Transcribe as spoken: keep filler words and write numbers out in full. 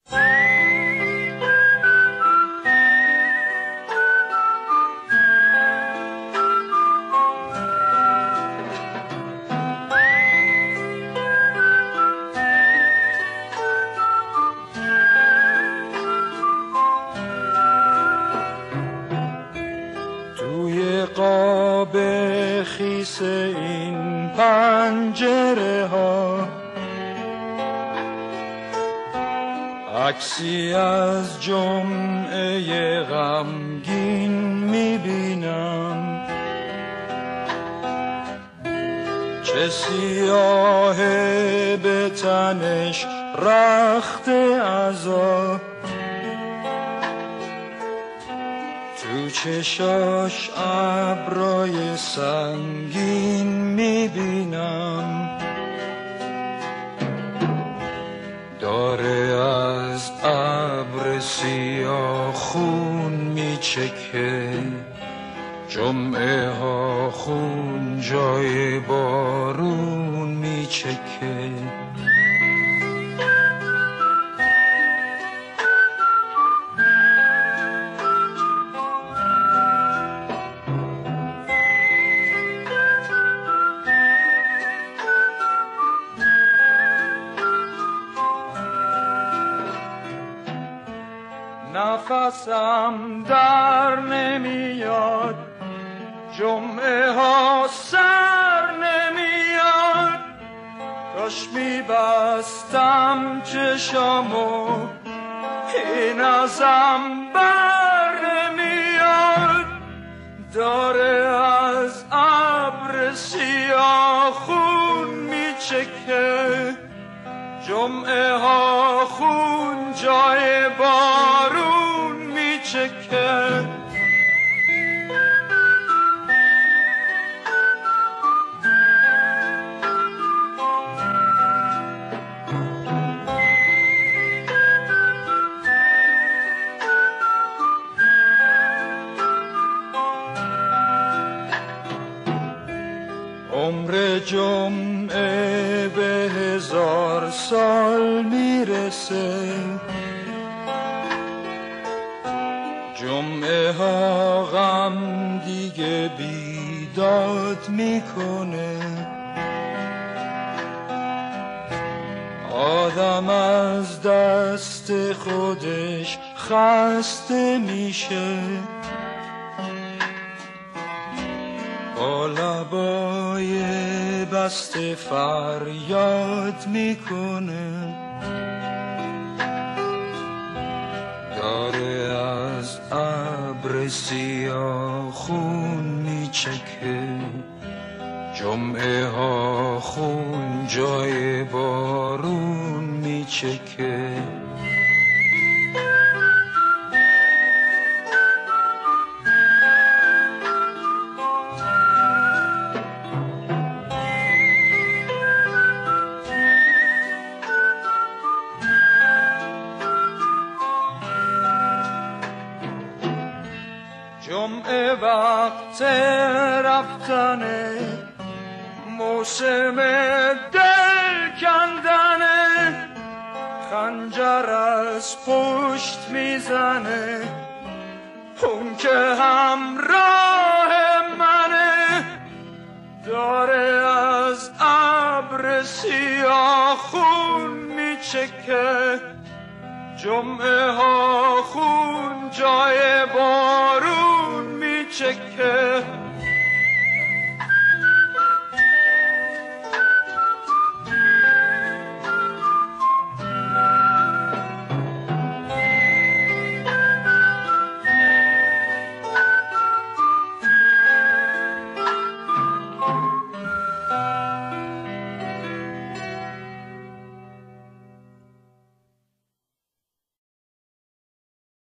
قاب خیس این پنجره ها عکسی از جمعه غمگین میبینم، چه سیاهه به تنش رخت عذاب، تو چشاش ابرای سنگین میبینم، داره از ابر سیاه خون میچکه، جمعه ها خون جای بارون میچکه. نفسم در نمیاد، جمعه ها سر نمیاد، کاش میبستم چشامو این ازم بر نمیاد، داره از ابر سیاه خون میچکه، جمعه ها خون جای بارون میچکه. عمر جمعه به هزار سال میرسه، جمعه ها غم دیگه بیداد میکنه، آدم از دست خودش خسته میشه، با لبای بسته فریاد میکنه، داره از ابر سیاه خون میچکه، جمعه ها خون جای بارون میچکه. جمعه وقت رفتنه، موسم دل کندنه، خنجر از پشت میزنه، اون که همراه منه، داره از ابر سیاه خون میچکه، جمعه ها خون جای بارون میچکه.